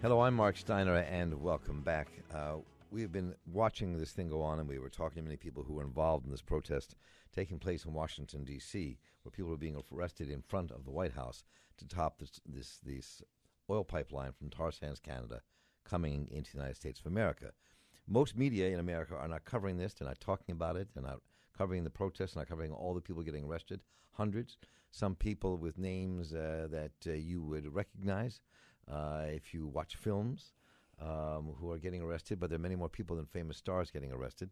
Hello, I'm Mark Steiner, and welcome back. We have been watching this thing go on, and we were talking to many people who were involved in this protest taking place in Washington, D.C., where people were being arrested in front of the White House to top this oil pipeline from tar sands Canada coming into the United States of America. Most media in America are not covering this. They're not talking about it. They're not covering the protests. They're not covering all the people getting arrested, hundreds. Some people with names that you would recognize if you watch films who are getting arrested, but there are many more people than famous stars getting arrested,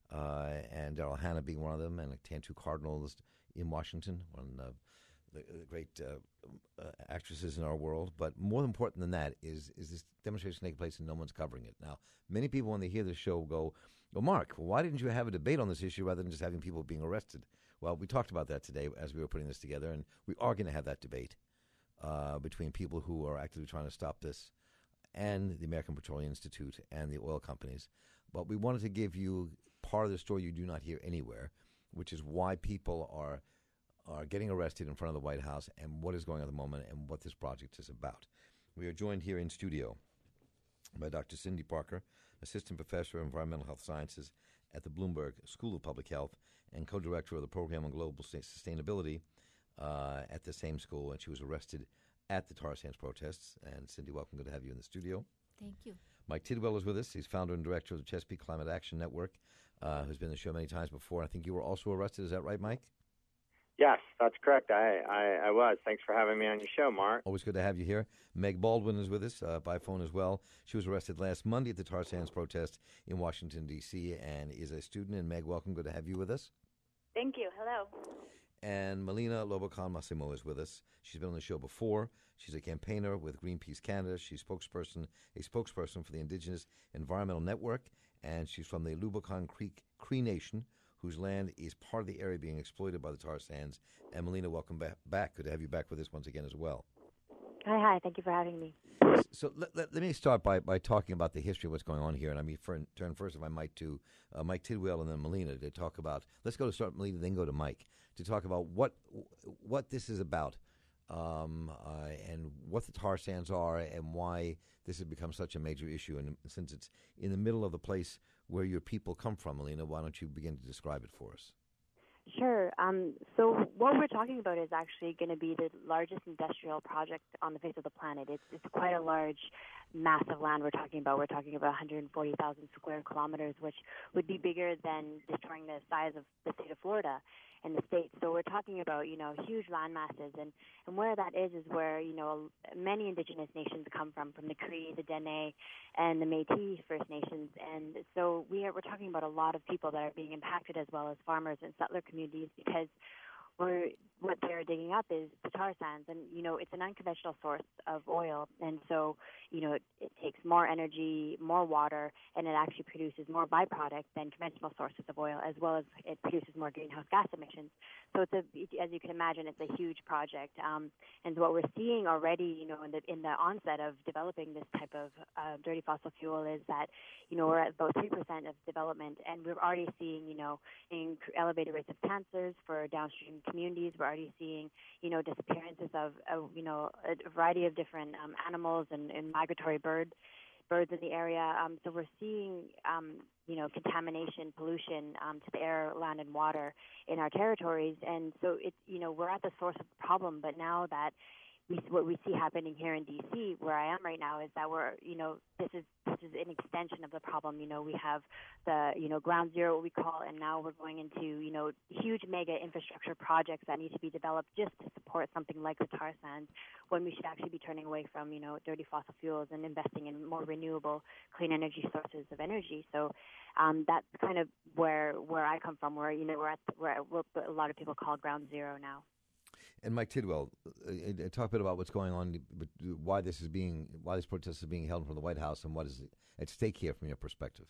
and Daryl Hannah being one of them, and Tantu Cardinal in Washington, one of the great actresses in our world. But more important than that is this demonstration taking place and no one's covering it. Now, many people when they hear this show go, well, Mark, why didn't you have a debate on this issue rather than just having people being arrested? Well, we talked about that today as we were putting this together, and we are going to have that debate between people who are actively trying to stop this and the American Petroleum Institute and the oil companies. But we wanted to give you part of the story you do not hear anywhere, which is why people are getting arrested in front of the White House and what is going on at the moment and what this project is about. We are joined here in studio by Dr. Cindy Parker, Assistant Professor of Environmental Health Sciences at the Bloomberg School of Public Health and co-director of the Program on Global Sustainability at the same school, and she was arrested at the tar sands protests. And Cindy, welcome. Good to have you in the studio. Thank you. Mike Tidwell is with us. He's founder and director of the Chesapeake Climate Action Network, who's been on the show many times before. I think you were also arrested. Is that right, Mike? Yes, that's correct. I was. Thanks for having me on your show, Mark. Always good to have you here. Meg Baldwin is with us by phone as well. She was arrested last Monday at the tar sands protest in Washington, D.C., and is a student. And Meg, welcome. Good to have you with us. Thank you. Hello. And Melina Lobocan Massimo is with us. She's been on the show before. She's a campaigner with Greenpeace Canada. She's a spokesperson for the Indigenous Environmental Network, and she's from the Lubicon Creek Cree Nation, whose land is part of the area being exploited by the tar sands. And Melina, welcome back. Good to have you back with us once again as well. Hi. Thank you for having me. So let me start by talking about the history of what's going on here. And I mean, turn first, if I might, to Mike Tidwell and then Melina to talk about. Let's go to start Melina, then go to Mike to talk about what this is about and what the tar sands are and why this has become such a major issue. And since it's in the middle of the place where your people come from, Melina, why don't you begin to describe it for us? Sure. So what we're talking about is actually going to be the largest industrial project on the face of the planet. It's quite a large, massive land we're talking about. We're talking about 140,000 square kilometers, which would be bigger than destroying the size of the state of Florida in the States. So we're talking about, huge land masses. And where that is where, many indigenous nations come from the Cree, the Dene, and the Métis First Nations. And so we're talking about a lot of people that are being impacted as well as farmers and settler communities because what they're digging up is the tar sands, and it's an unconventional source of oil, and so it takes more energy, more water, and it actually produces more byproduct than conventional sources of oil, as well as it produces more greenhouse gas emissions. So as you can imagine, it's a huge project, and what we're seeing already, in the onset of developing this type of dirty fossil fuel is that we're at about 3% of development, and we're already seeing elevated rates of cancers for downstream communities. We're already seeing, disappearances of, a variety of different animals and migratory birds in the area. So we're seeing, contamination, pollution to the air, land, and water in our territories. And so it's, we're at the source of the problem. But now that what we see happening here in D.C., where I am right now, is that we're, this is an extension of the problem. We have the, ground zero, what we call, and now we're going into, huge mega infrastructure projects that need to be developed just to support something like the tar sands, when we should actually be turning away from, dirty fossil fuels and investing in more renewable, clean energy sources of energy. So that's kind of where I come from, where, we're at where a lot of people call ground zero now. And Mike Tidwell, talk a bit about what's going on, why this protest is being held from the White House, and what is at stake here from your perspective.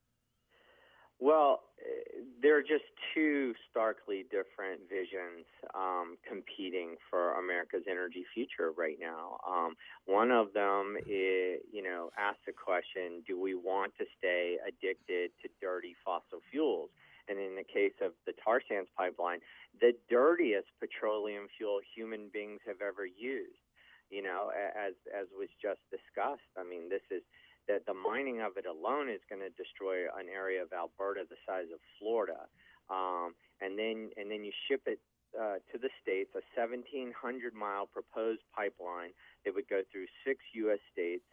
Well, there are just two starkly different visions competing for America's energy future right now. One of them is, asks the question, do we want to stay addicted to dirty fossil fuels? And in the case of the tar sands pipeline, the dirtiest petroleum fuel human beings have ever used. as was just discussed. I mean, this is that the mining of it alone is going to destroy an area of Alberta the size of Florida, and then you ship it to the states, a 1,700-mile proposed pipeline that would go through 6 U.S. states,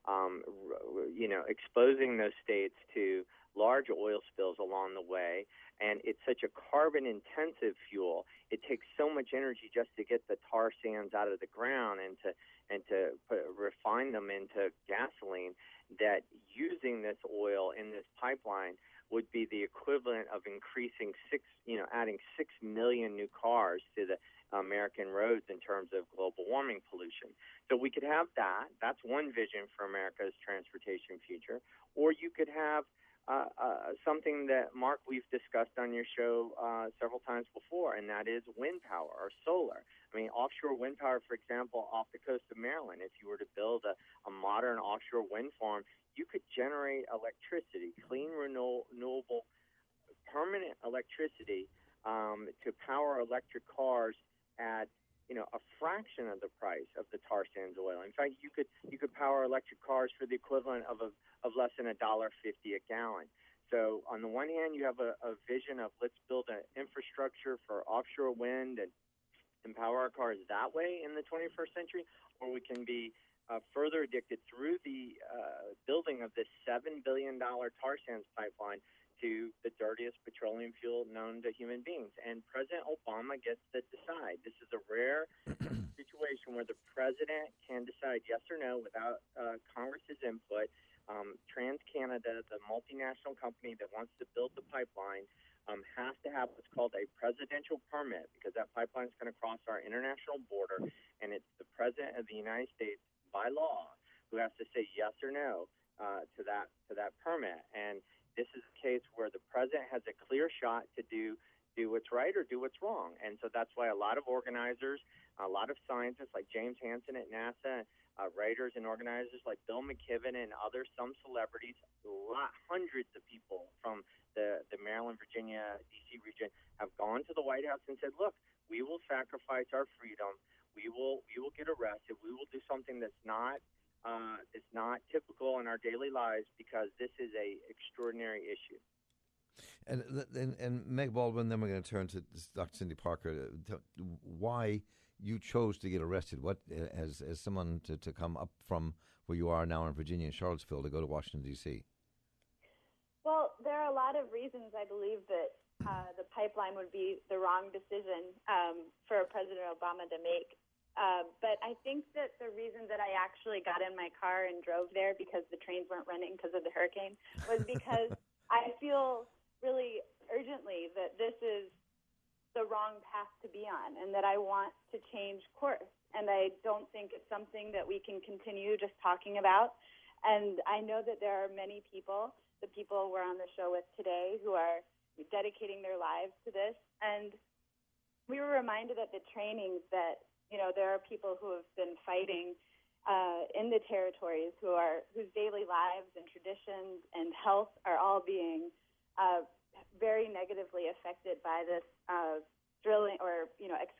exposing those states to large oil spills along the way. And it's such a carbon-intensive fuel. It takes so much energy just to get the tar sands out of the ground and to refine them into gasoline, that using this oil in this pipeline would be the equivalent of adding 6 million new cars to the American roads in terms of global warming pollution. So we could have that. That's one vision for America's transportation future. Or you could have something that, Mark, we've discussed on your show several times before, and that is wind power or solar. I mean, offshore wind power, for example, off the coast of Maryland, if you were to build a modern offshore wind farm, you could generate electricity, clean, renewable, permanent electricity to power electric cars at a fraction of the price of the tar sands oil. In fact, you could power electric cars for the equivalent of less than $1.50 a gallon. So on the one hand, you have a vision of let's build an infrastructure for offshore wind and power our cars that way in the 21st century, or we can be further addicted through the building of this $7 billion tar sands pipeline to the dirtiest petroleum fuel known to human beings. And President Obama gets to decide. This is a rare situation where the president can decide yes or no without Congress's input. TransCanada, the multinational company that wants to build the pipeline, has to have what's called a presidential permit, because that pipeline is going to cross our international border, and it's the president of the United States by law who has to say yes or no to that permit. And this is a case where the president has a clear shot to do what's right or do what's wrong. And so that's why a lot of organizers, a lot of scientists like James Hansen at NASA, writers and organizers like Bill McKibben and others, some celebrities, hundreds of people from the Maryland, Virginia, D.C. region have gone to the White House and said, look, we will sacrifice our freedom. We will get arrested. We will do something that's not typical in our daily lives, because this is a extraordinary issue. And Meg Baldwin, then we're going to turn to Dr. Cindy Parker. Why you chose to get arrested? What, as someone to come up from where you are now in Virginia and Charlottesville to go to Washington, D.C.? Well, there are a lot of reasons I believe that the pipeline would be the wrong decision for President Obama to make. But I think that the reason that I actually got in my car and drove there, because the trains weren't running because of the hurricane, was because I feel really urgently that this is the wrong path to be on, and that I want to change course. And I don't think it's something that we can continue just talking about. And I know that there are many people, the people we're on the show with today, who are dedicating their lives to this. And we were reminded at the trainings that, there are people who have been fighting in the territories whose daily lives and traditions and health are all being very negatively affected by this drilling or,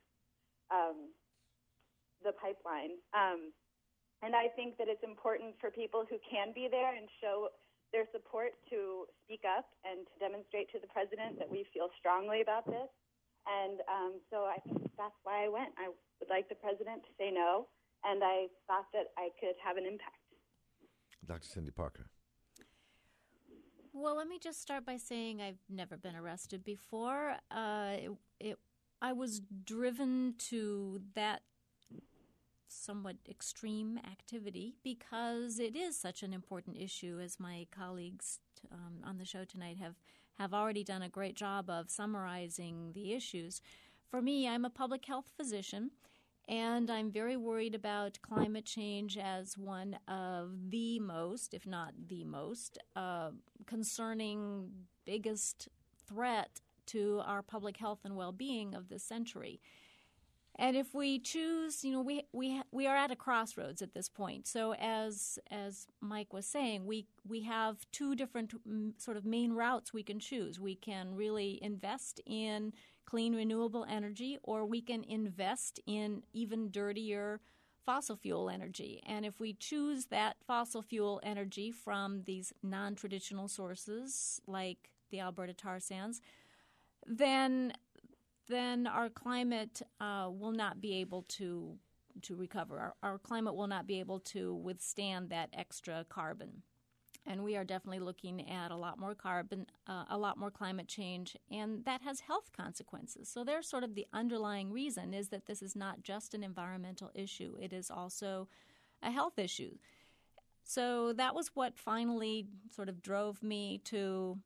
the pipeline. And I think that it's important for people who can be there and show their support to speak up and to demonstrate to the president that we feel strongly about this. And so I think that's why I went. I would like the president to say no, and I thought that I could have an impact. Dr. Cindy Parker. Well, let me just start by saying I've never been arrested before. I was driven to that somewhat extreme activity because it is such an important issue, as my colleagues on the show tonight have already done a great job of summarizing the issues. For me, I'm a public health physician, and I'm very worried about climate change as one of the most, if not the most, concerning biggest threat to our public health and well-being of this century. And if we choose, we are at a crossroads at this point. So as Mike was saying, we have two different sort of main routes we can choose. We can really invest in clean renewable energy, or we can invest in even dirtier fossil fuel energy. And if we choose that fossil fuel energy from these non-traditional sources like the Alberta tar sands, then our climate will not be able to recover. Our climate will not be able to withstand that extra carbon. And we are definitely looking at a lot more carbon, a lot more climate change, and that has health consequences. So there's sort of the underlying reason is that this is not just an environmental issue. It is also a health issue. So that was what finally sort of drove me to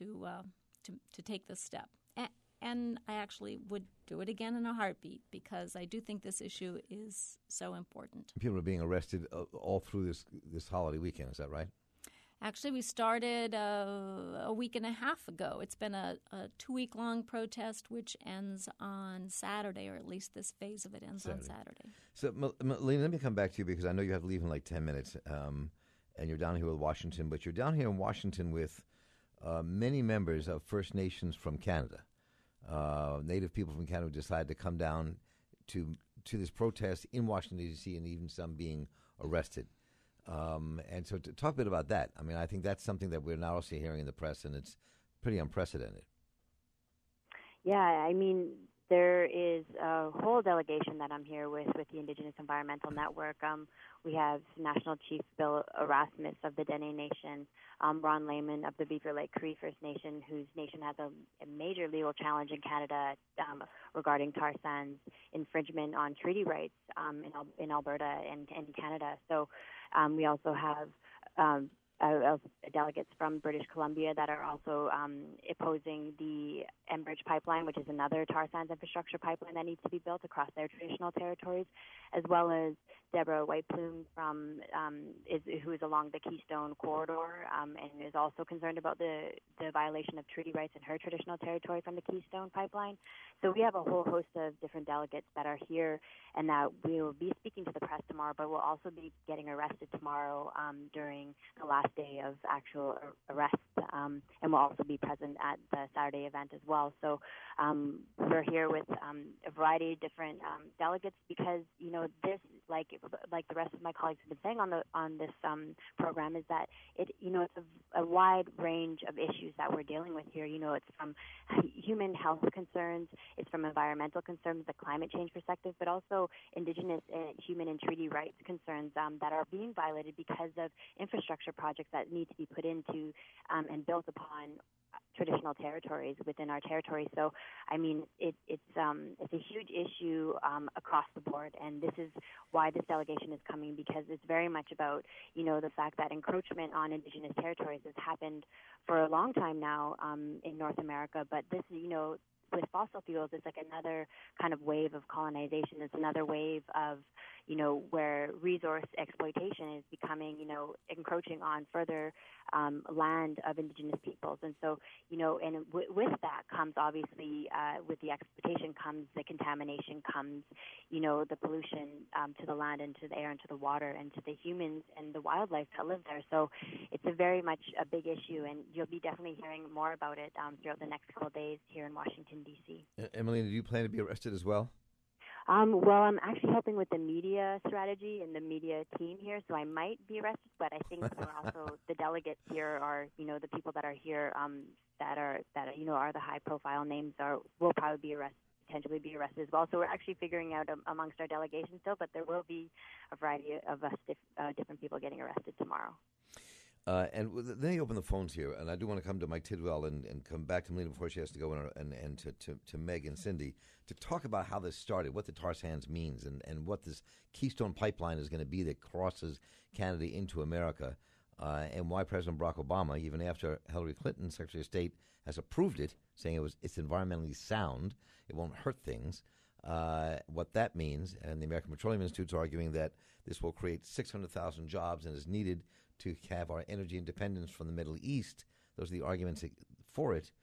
take this step. And I actually would do it again in a heartbeat because I do think this issue is so important. People are being arrested all through this holiday weekend. Is that right? Actually, we started a week and a half ago. It's been a 2-week-long protest, which ends on Saturday, or at least this phase of it ends on Saturday. So, Melina, let me come back to you because I know you have to leave in like 10 minutes, and you're down here with Washington, but you're down here in Washington with many members of First Nations from Canada. Native people from Canada decided to come down to this protest in Washington, D.C., and even some being arrested. And so to talk a bit about that, I mean, I think that's something that we're now also hearing in the press, and it's pretty unprecedented. Yeah, I mean, there is a whole delegation that I'm here with the Indigenous Environmental Network. We have National Chief Bill Erasmus of the Dene Nation, Ron Lehman of the Beaver Lake Cree First Nation, whose nation has a major legal challenge in Canada regarding tar sands infringement on treaty rights in Alberta and Canada. So we also have delegates from British Columbia that are also opposing the Enbridge pipeline, which is another tar sands infrastructure pipeline that needs to be built across their traditional territories, as well as Deborah Whiteplume who is along the Keystone Corridor and is also concerned about the violation of treaty rights in her traditional territory from the Keystone pipeline. So we have a whole host of different delegates that are here and that we will be speaking to the press tomorrow, but we'll also be getting arrested tomorrow during the last day of actual arrest, and we'll also be present at the Saturday event as well. So we're here with a variety of different delegates because, you know, this, like the rest of my colleagues have been saying on this program, is that it's a wide range of issues that we're dealing with here. You know, it's from human health concerns, it's from environmental concerns, the climate change perspective, but also Indigenous and human and treaty rights concerns that are being violated because of infrastructure projects that need to be put into and built upon traditional territories within our territory. So, I mean, it's a huge issue across the board, and this is why this delegation is coming, because it's very much about, you know, the fact that encroachment on Indigenous territories has happened for a long time now in North America, but this, you know, with fossil fuels, it's like another kind of wave of colonization. It's another wave of, you know, where resource exploitation is becoming, you know, encroaching on further land of Indigenous peoples. And so, you know, and with that comes obviously, with the exploitation comes the contamination, comes, you know, the pollution to the land and to the air and to the water and to the humans and the wildlife that live there. So it's a very much a big issue, and you'll be definitely hearing more about it throughout the next couple of days here in Washington, D.C. Emily, do you plan to be arrested as well? Well, I'm actually helping with the media strategy and the media team here, so I might be arrested, but I think also the delegates here are, you know, the people that are here that you know, are the high-profile names will probably be arrested, potentially be arrested as well. So we're actually figuring out amongst our delegation still, but there will be a variety of us, different people getting arrested tomorrow. And then you open the phones here, and I do want to come to Mike Tidwell and come back to Melina before she has to go and to Meg and Cindy to talk about how this started, what the tar sands means, and what this Keystone Pipeline is going to be that crosses Canada into America, and why President Barack Obama, even after Hillary Clinton, Secretary of State, has approved it, saying it's environmentally sound, it won't hurt things, what that means. And the American Petroleum Institute is arguing that this will create 600,000 jobs and is needed to have our energy independence from the Middle East. Those are the arguments for it.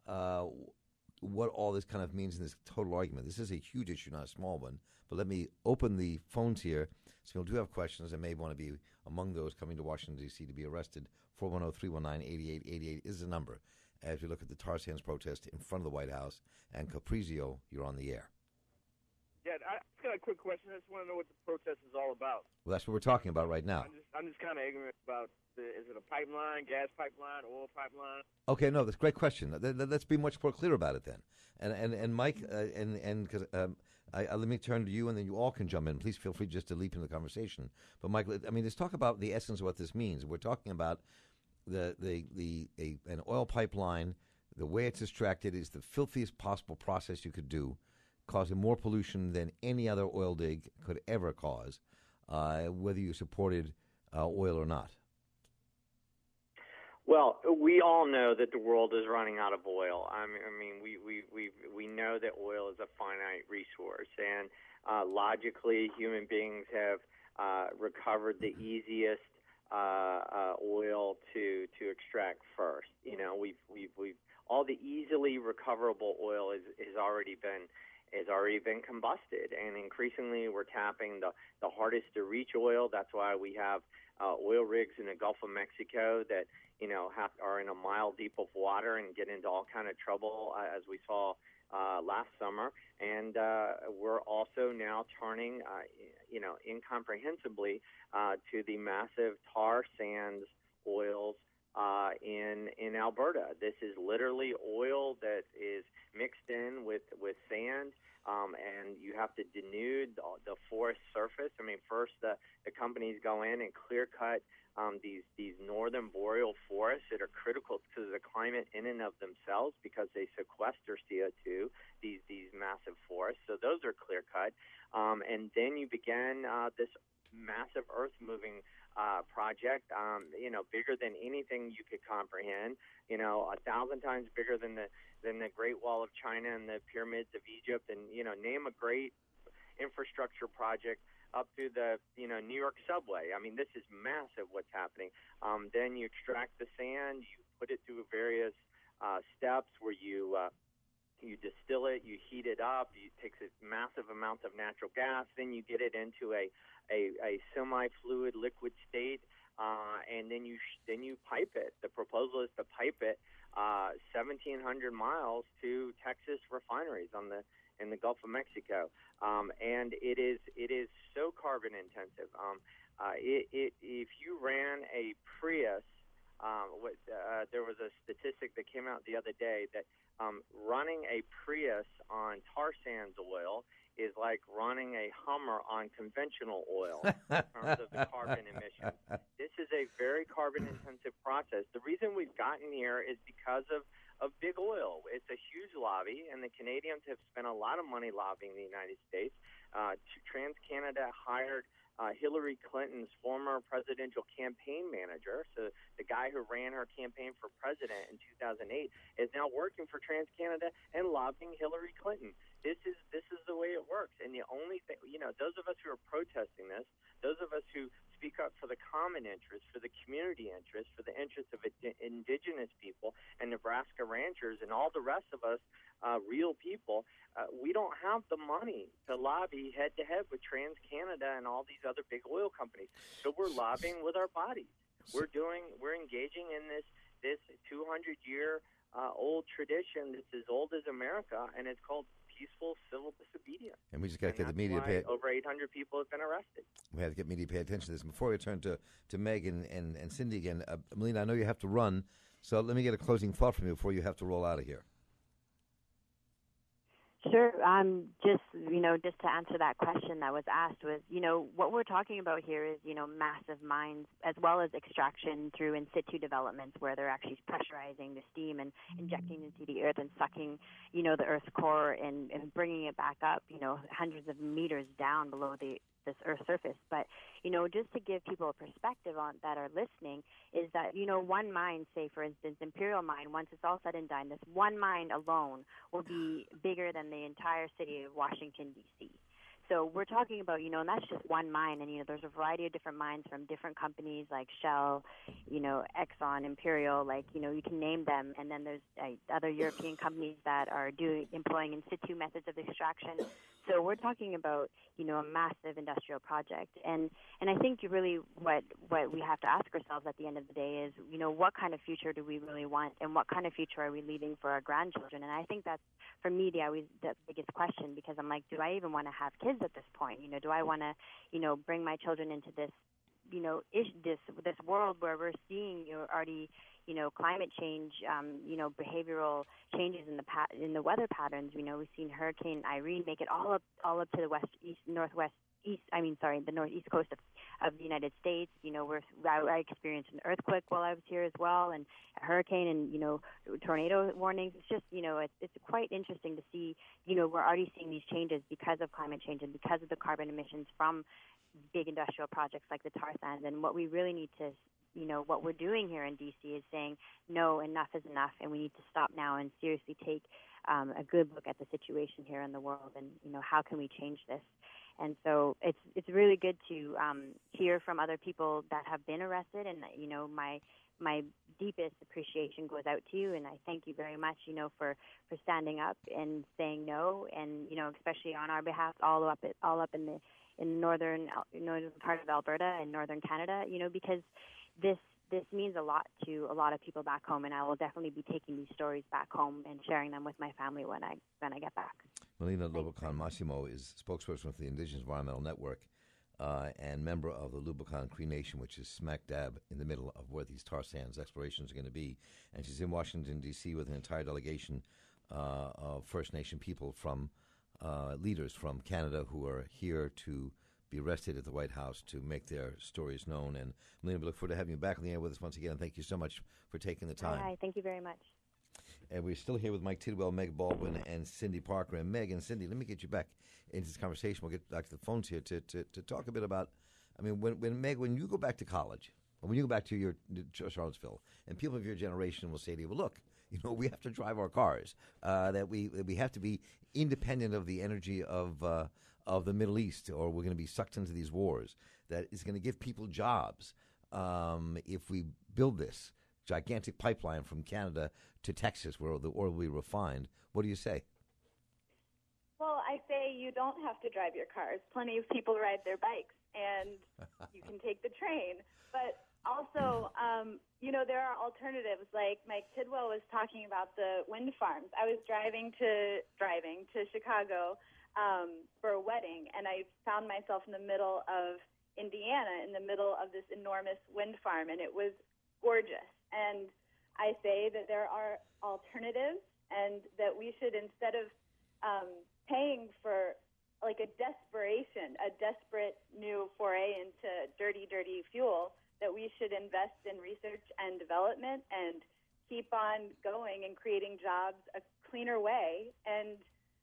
What all this kind of means in this total argument. This is a huge issue, not a small one. But let me open the phones here. So if you do have questions and may want to be among those coming to Washington, D.C. to be arrested, 410-319-8888 is the number. As we look at the tar sands protest in front of the White House. And Caprizio, you're on the air. Yeah, I just got a quick question. I just want to know what the protest is all about. Well, that's what we're talking about right now. I'm just kind of ignorant about is it a pipeline, gas pipeline, oil pipeline? Okay, no, that's a great question. Let's be much more clear about it then. And Mike, because let me turn to you, and then you all can jump in. Please feel free just to leap into the conversation. But Mike, I mean, let's talk about the essence of what this means. We're talking about an oil pipeline. The way it's extracted is the filthiest possible process you could do, causing more pollution than any other oil dig could ever cause, whether you supported oil or not. Well, we all know that the world is running out of oil. I mean, we know that oil is a finite resource, and logically, human beings have recovered the easiest oil to extract first. You know, we've all the easily recoverable oil has already been combusted, and increasingly we're tapping the hardest to reach oil. That's why we have oil rigs in the Gulf of Mexico that are in a mile deep of water and get into all kind of trouble, as we saw last summer. And we're also now turning, incomprehensibly to the massive tar sands oils in Alberta. This is literally oil that is mixed in with sand, and you have to denude the forest surface. I mean, first the companies go in and clear cut these northern boreal forests that are critical to the climate in and of themselves because they sequester CO2, these massive forests. So those are clear cut. And then you begin this massive earth moving project, bigger than anything you could comprehend, 1,000 times bigger than the Great Wall of China and the pyramids of Egypt, and, name a great infrastructure project up to the, New York subway. I mean, this is massive what's happening. Then you extract the sand, you put it through various steps where you distill it, you heat it up, you take a massive amount of natural gas, then you get it into a semi-fluid liquid state, and then you pipe it. The proposal is to pipe it 1,700 miles to Texas refineries in the Gulf of Mexico, and it is so carbon intensive. If you ran a Prius, there was a statistic that came out the other day that running a Prius on tar sands oil is like running a Hummer on conventional oil in terms of the carbon emissions. This is a very carbon-intensive process. The reason we've gotten here is because of big oil. It's a huge lobby, and the Canadians have spent a lot of money lobbying the United States. TransCanada hired Hillary Clinton's former presidential campaign manager, so the guy who ran her campaign for president in 2008 is now working for TransCanada and lobbying Hillary Clinton. This is the way it works. And the only thing, those of us who are protesting this, those of us who speak up for the common interest, for the community interest, for the interests of indigenous people and Nebraska ranchers and all the rest of us, real people, we don't have the money to lobby head-to-head with TransCanada and all these other big oil companies. So we're lobbying with our bodies. We're engaging in this 200-year old tradition that's as old as America, and it's called peaceful civil disobedience. And we just got to get the media to pay. Over 800 people have been arrested. We have to get media to pay attention to this. Before we turn to Meg and Cindy again, Melina, I know you have to run, so let me get a closing thought from you before you have to roll out of here. Sure. Just to answer that question that was asked was, what we're talking about here is, massive mines as well as extraction through in situ developments where they're actually pressurizing the steam and injecting into the earth and sucking, the earth's core and bringing it back up, hundreds of meters down below this Earth's surface. But, just to give people a perspective on that are listening is that, one mine, say, for instance, Imperial Mine, once it's all said and done, this one mine alone will be bigger than the entire city of Washington, D.C. So we're talking about, and that's just one mine. And, there's a variety of different mines from different companies like Shell, Exxon, Imperial, you can name them. And then there's other European companies that are employing in situ methods of extraction. So we're talking about, a massive industrial project. And I think really what we have to ask ourselves at the end of the day is, what kind of future do we really want, and what kind of future are we leaving for our grandchildren? And I think that's, for me, the biggest question, because I'm like, do I even want to have kids at this point? Do I want to, bring my children into this, this world where we're seeing already, climate change, behavioral changes in the weather patterns. We've seen Hurricane Irene make it all up to the the northeast coast of the United States. I experienced an earthquake while I was here as well, and a hurricane, and tornado warnings. It's just it's quite interesting to see. We're already seeing these changes because of climate change and because of the carbon emissions from big industrial projects like the tar sands. And what we really need to, what we're doing here in D.C. is saying, no, enough is enough, and we need to stop now and seriously take a good look at the situation here in the world, and how can we change this. And so it's really good to hear from other people that have been arrested, and my deepest appreciation goes out to you, and I thank you very much, for standing up and saying no, and especially on our behalf, all up in the northern part of Alberta and northern Canada, because this means a lot to a lot of people back home, and I will definitely be taking these stories back home and sharing them with my family when I get back. Melina Louboutin Massimo is spokesperson for the Indigenous Environmental Network and member of the Louboutin Cree Nation, which is smack dab in the middle of where these tar sands explorations are going to be. And she's in Washington, D.C. with an entire delegation of First Nation people from leaders from Canada who are here to be arrested at the White House to make their stories known. And Melina, we look forward to having you back on the air with us once again. Thank you so much for taking the time. Hi, thank you very much. And we're still here with Mike Tidwell, Meg Baldwin, and Cindy Parker. And Meg and Cindy, let me get you back into this conversation. We'll get back to the phones here to talk a bit about, when you go back to college, or when you go back to your Charlottesville, and people of your generation will say to you, well, look, we have to drive our cars, that we have to be independent of the energy of the Middle East, or we're going to be sucked into these wars, that is going to give people jobs if we build this gigantic pipeline from Canada to Texas where the oil will be refined. What do you say? Well, I say you don't have to drive your cars. Plenty of people ride their bikes, and you can take the train. But also, there are alternatives. Like Mike Tidwell was talking about the wind farms. I was driving to Chicago for a wedding, and I found myself in the middle of Indiana, in the middle of this enormous wind farm, and it was gorgeous. And I say that there are alternatives, and that we should, instead of paying for like a desperate new foray into dirty fuel, that we should invest in research and development and keep on going and creating jobs a cleaner way, and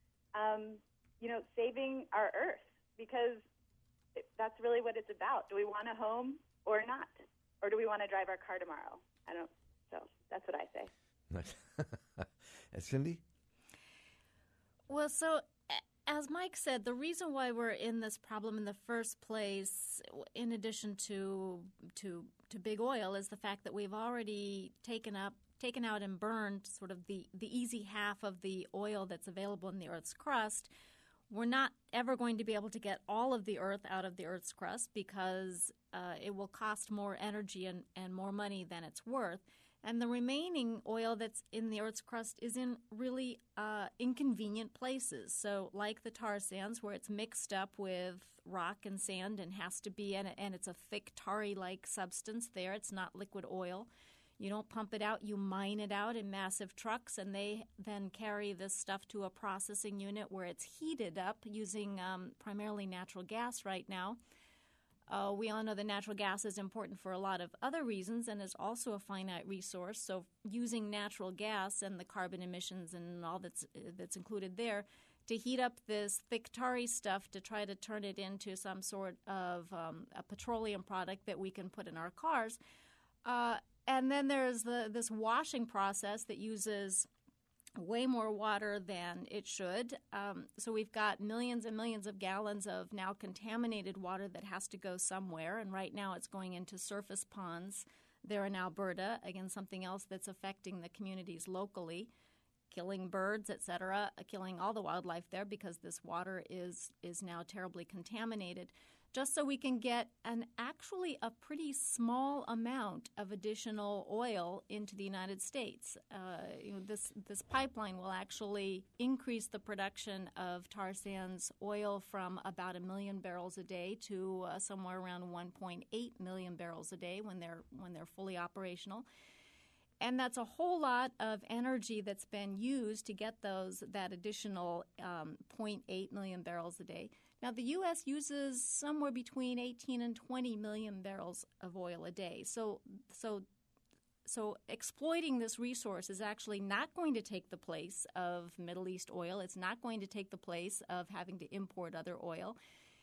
saving our earth, because that's really what it's about. Do we want a home or not? Or do we want to drive our car tomorrow? So that's what I say. Nice. And Cindy? Well, so as Mike said, the reason why we're in this problem in the first place, in addition to big oil, is the fact that we've already taken out and burned sort of the easy half of the oil that's available in the Earth's crust. We're not ever going to be able to get all of the Earth out of the Earth's crust because it will cost more energy and more money than it's worth. And the remaining oil that's in the Earth's crust is in really inconvenient places. So like the tar sands, where it's mixed up with rock and sand and has to be, and it's a thick tarry-like substance there. It's not liquid oil. You don't pump it out. You mine it out in massive trucks, and they then carry this stuff to a processing unit where it's heated up using primarily natural gas right now. We all know that natural gas is important for a lot of other reasons and is also a finite resource. So using natural gas and the carbon emissions and all that's included there to heat up this thick tarry stuff to try to turn it into some sort of a petroleum product that we can put in our cars. And then there's this washing process that uses way more water than it should. So we've got millions and millions of gallons of now contaminated water that has to go somewhere. And right now it's going into surface ponds there in Alberta. Again, something else that's affecting the communities locally. killing birds, et cetera, killing all the wildlife there because this water is now terribly contaminated, just so we can get actually a pretty small amount of additional oil into the United States. This pipeline will actually increase the production of tar sands oil from about 1 million barrels a day to somewhere around 1.8 million barrels a day when they're fully operational. And that's a whole lot of energy that's been used to get that additional 0.8 million barrels a day. Now, the U.S. uses somewhere between 18 and 20 million barrels of oil a day. So exploiting this resource is actually not going to take the place of Middle East oil. It's not going to take the place of having to import other oil.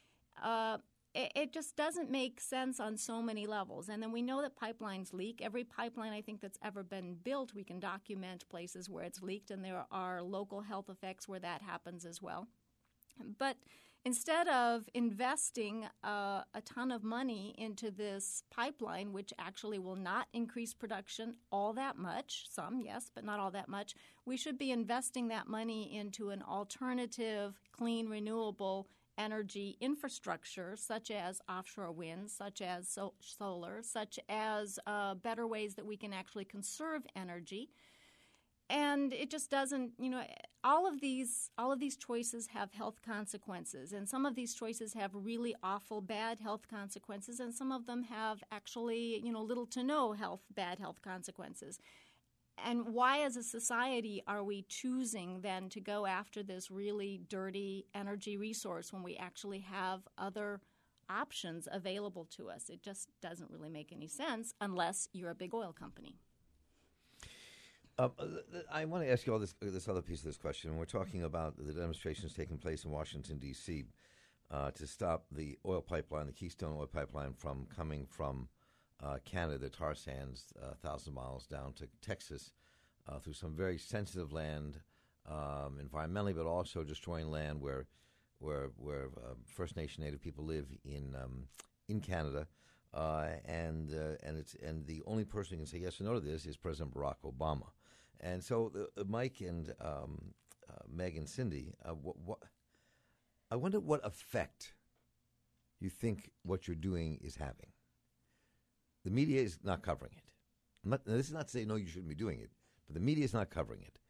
It just doesn't make sense on so many levels. And then we know that pipelines leak. Every pipeline, I think, that's ever been built, we can document places where it's leaked, and there are local health effects where that happens as well. But instead of investing a ton of money into this pipeline, which actually will not increase production all that much, some, yes, but not all that much, we should be investing that money into an alternative, clean, renewable energy infrastructure, such as offshore wind, such as solar, such as better ways that we can actually conserve energy. And it just doesn't, all of these choices have health consequences, and some of these choices have really awful bad health consequences, and some of them have actually, little to no bad health consequences. And why, as a society, are we choosing then to go after this really dirty energy resource when we actually have other options available to us? It just doesn't really make any sense unless you're a big oil company. I want to ask you all this other piece of this question. We're talking about the demonstrations taking place in Washington, D.C. To stop the oil pipeline, the Keystone Oil Pipeline, from coming from Canada, the tar sands, 1,000 miles down to Texas, through some very sensitive land, environmentally, but also destroying land where First Nation Native people live in Canada, and the only person who can say yes or no to this is President Barack Obama. And so, Mike and Meg and Cindy, I wonder what effect you think what you're doing is having. The media is not covering it. This is not to say, no, you shouldn't be doing it, but the media is not covering it.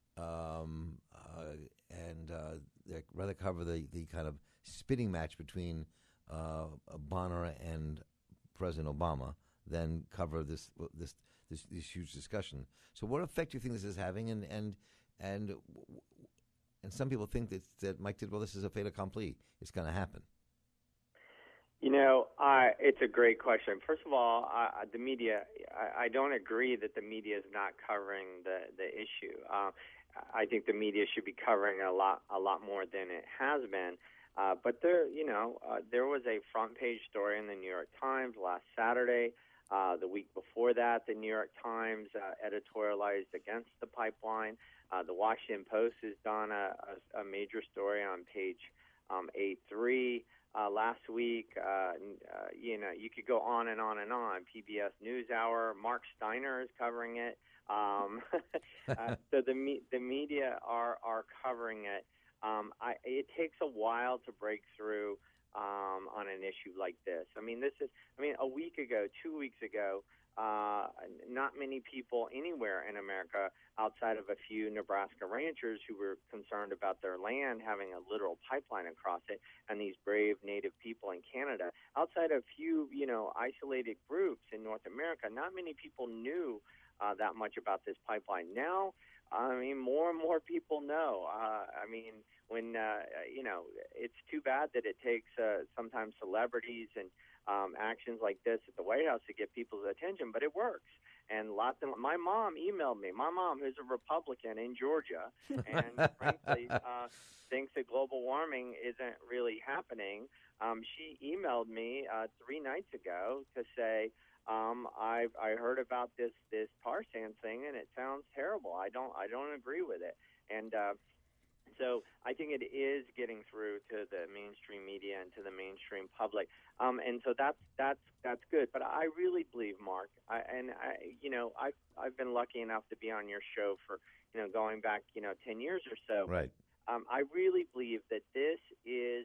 And they rather cover the kind of spitting match between Bonner and President Obama than cover this huge discussion. So what effect do you think this is having? And some people think that Mike did, well, this is a fait accompli. It's going to happen. It's a great question. First of all, the media, I don't agree that the media is not covering the issue. I think the media should be covering a lot more than it has been. But there was a front page story in the New York Times last Saturday. The week before that, the New York Times editorialized against the pipeline. The Washington Post has done a major story on page 8.3 last week. You could go on and on and on. PBS NewsHour, Mark Steiner is covering it. So the media are covering it. It takes a while to break through on an issue like this. A week ago, 2 weeks ago, not many people anywhere in America outside of a few Nebraska ranchers who were concerned about their land having a literal pipeline across it, and these brave Native people in Canada. Outside of a few, isolated groups in North America, not many people knew that much about this pipeline. Now, more and more people know. It's too bad that it takes sometimes celebrities and actions like this at the White House to get people's attention, but it works. And my mom emailed me. My mom, who's a Republican in Georgia, and frankly thinks that global warming isn't really happening. She emailed me 3 nights ago to say, I heard about this tar sand thing, and it sounds terrible. I don't agree with it. And So I think it is getting through to the mainstream media and to the mainstream public, and so that's good. But I really believe, Mark, I've been lucky enough to be on your show for going back 10 years or so. Right. I really believe that this is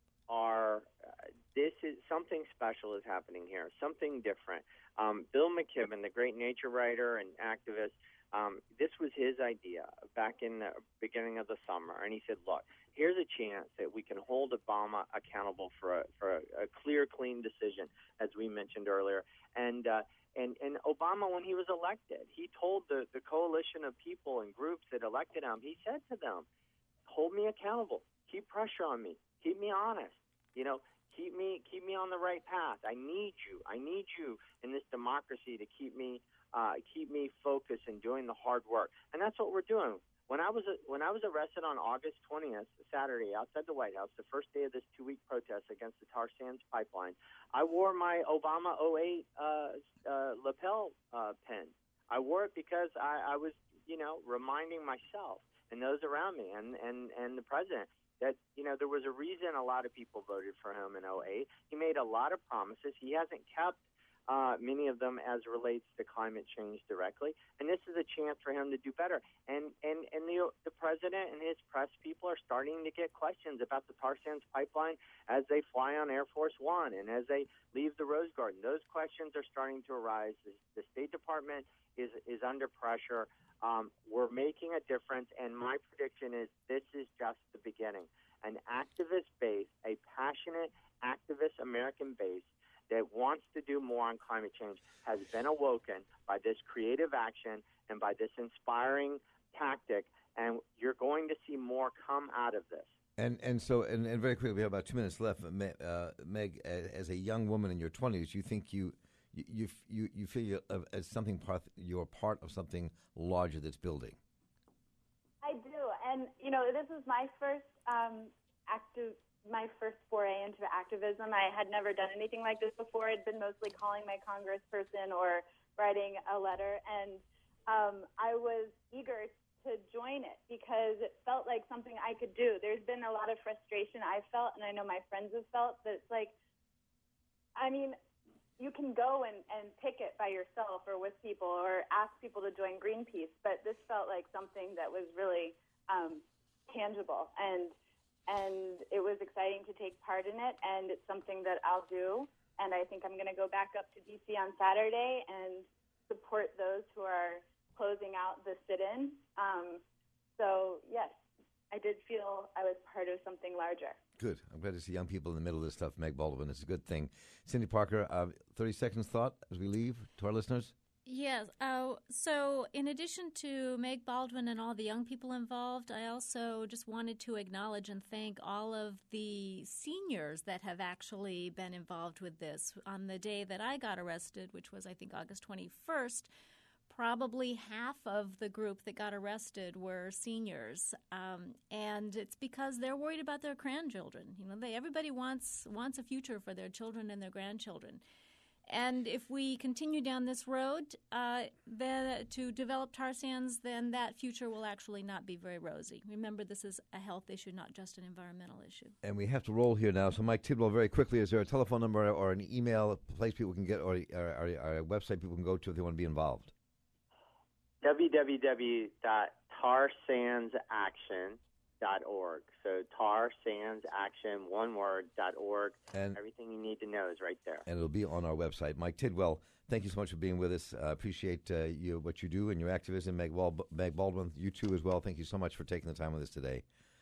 something special is happening here, something different. Bill McKibben, the great nature writer and activist. This was his idea back in the beginning of the summer, and he said, "Look, here's a chance that we can hold Obama accountable for a clear, clean decision," as we mentioned earlier. And Obama, when he was elected, he told the coalition of people and groups that elected him, he said to them, "Hold me accountable. Keep pressure on me. Keep me honest. Keep me on the right path. I need you. I need you in this democracy to keep me focused and doing the hard work." And that's what we're doing. When I was arrested on August 20th, Saturday, outside the White House, the first day of this 2-week protest against the tar sands pipeline, I wore my Obama 08 lapel pin. I wore it because I was, reminding myself and those around me and the president that, there was a reason a lot of people voted for him in 08. He made a lot of promises. He hasn't kept many of them as relates to climate change directly. And this is a chance for him to do better. And the president and his press people are starting to get questions about the tar sands pipeline as they fly on Air Force One and as they leave the Rose Garden. Those questions are starting to arise. The State Department is under pressure. We're making a difference, and my prediction is this is just the beginning. An activist base, a passionate activist American base that wants to do more on climate change has been awoken by this creative action and by this inspiring tactic, and you're going to see more come out of this. And so very quickly, we have about 2 minutes left. Meg, as a young woman in your 20s, you think you feel as you're part of something larger that's building. I do, and this is my first my first foray into activism. I had never done anything like this before. I'd been mostly calling my congressperson or writing a letter, and I was eager to join it because it felt like something I could do. There's been a lot of frustration I felt, and I know my friends have felt, that it's like, you can go and picket by yourself or with people or ask people to join Greenpeace, but this felt like something that was really tangible, and it was exciting to take part in it, and it's something that I'll do, and I think I'm going to go back up to D.C. on Saturday and support those who are closing out the sit-in. So, yes, I did feel I was part of something larger. Good. I'm glad to see young people in the middle of this stuff. Meg Baldwin, it's a good thing. Cindy Parker, 30 seconds thought as we leave to our listeners? Yes. So in addition to Meg Baldwin and all the young people involved, I also just wanted to acknowledge and thank all of the seniors that have actually been involved with this. On the day that I got arrested, which was, I think, August 21st, probably half of the group that got arrested were seniors, and it's because they're worried about their grandchildren. Everybody wants a future for their children and their grandchildren. And if we continue down this road to develop tar sands, then that future will actually not be very rosy. Remember, this is a health issue, not just an environmental issue. And we have to roll here now. So, Mike Tidwell, very quickly, is there a telephone number or an email, a place people can get, or a website people can go to if they want to be involved? www.tarsandsaction.org. So tarsandsaction, one word, .org. And everything you need to know is right there. And it'll be on our website. Mike Tidwell, thank you so much for being with us. Appreciate what you do and your activism. Meg Baldwin, you too as well. Thank you so much for taking the time with us today.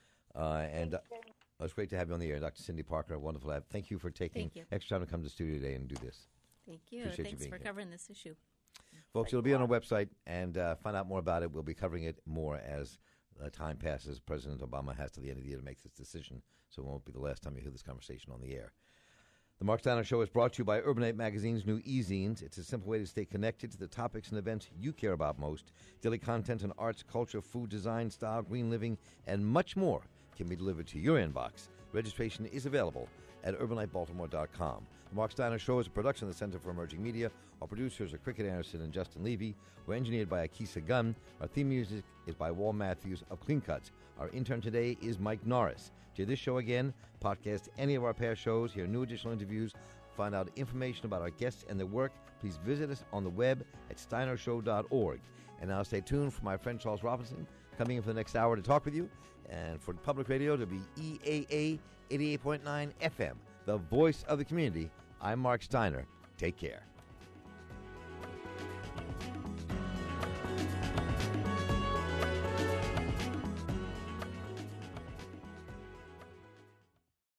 It's great to have you on the air. Dr. Cindy Parker, wonderful to have. Thank you for taking extra time to come to the studio today and do this. Thank you. Appreciate Thanks you for here. covering this issue. Folks, it'll be on our website, and find out more about it. We'll be covering it more as time passes. President Obama has to the end of the year to make this decision, so it won't be the last time you hear this conversation on the air. The Mark Steiner Show is brought to you by Urbanite Magazine's new e-zines. It's a simple way to stay connected to the topics and events you care about most. Daily content on arts, culture, food, design, style, green living, and much more can be delivered to your inbox. Registration is available at urbanlightbaltimore.com. The Mark Steiner Show is a production of the Center for Emerging Media. Our producers are Cricket Anderson and Justin Levy. We're engineered by Akisa Gunn. Our theme music is by Wal Matthews of Clean Cuts. Our intern today is Mike Norris. To hear this show again, podcast any of our past shows, hear new additional interviews, find out information about our guests and their work, please visit us on the web at steinershow.org. And now stay tuned for my friend Charles Robinson coming in for the next hour to talk with you. And for public radio, to be EAA 88.9 FM, the voice of the community. I'm Mark Steiner. Take care.